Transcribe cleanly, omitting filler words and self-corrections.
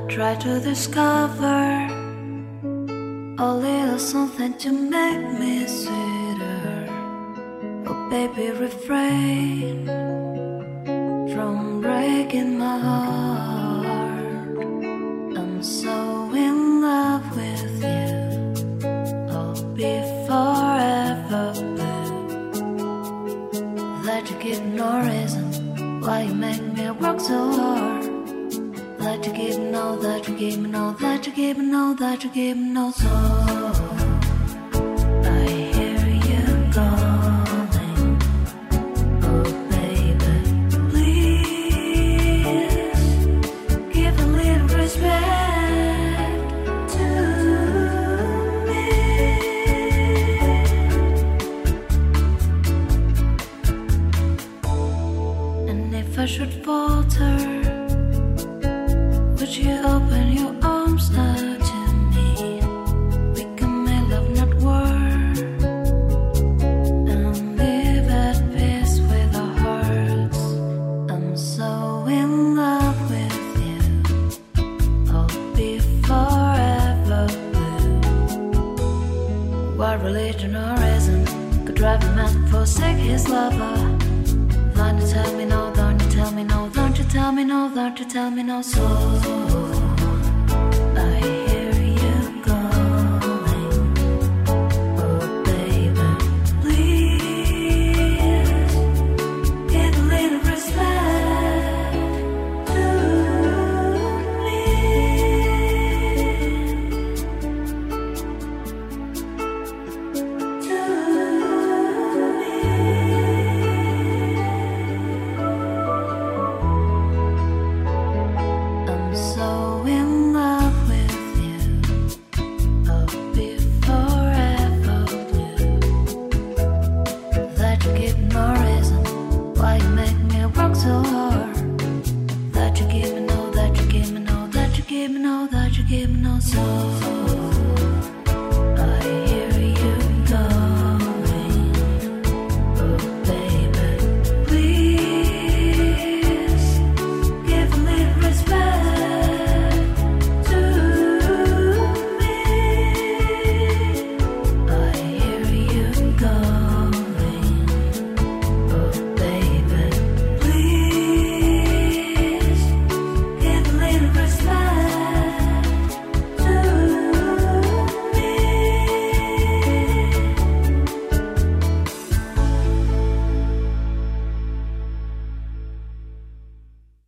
try to discover a little something to make me sweeter. Oh baby, refrain from breaking my heart. I'm so in love with you, I'll be forever blue. That you give no reason why you make me work so hard. That you give me no, that you give me no, that you give me no, that you give me no. So I hear you calling, oh baby, please give a little respect to me. And if I should falter, would you open your arms out to me? We can make love, not war, and live at peace with our hearts. I'm so in love with you, I'll be forever blue. What religion or reason could drive a man forsake his lover? Don't you tell me no, don't you tell me no, don't you tell me no, don't you tell me no. So